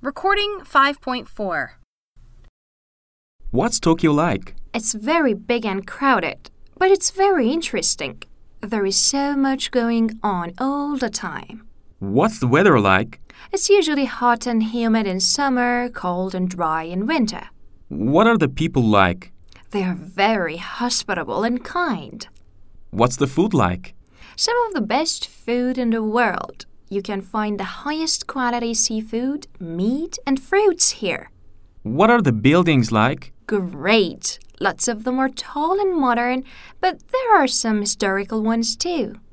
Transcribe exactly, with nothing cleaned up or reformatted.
Recording five point four. What's Tokyo like? It's very big and crowded, but it's very interesting. There is so much going on all the time. What's the weather like? It's usually hot and humid in summer, cold and dry in winter. What are the people like? They are very hospitable and kind. What's the food like? Some of the best food in the world. You can find the highest quality seafood, meat, and fruits here. What are the buildings like? Great! Lots of them are tall and modern, but there are some historical ones too.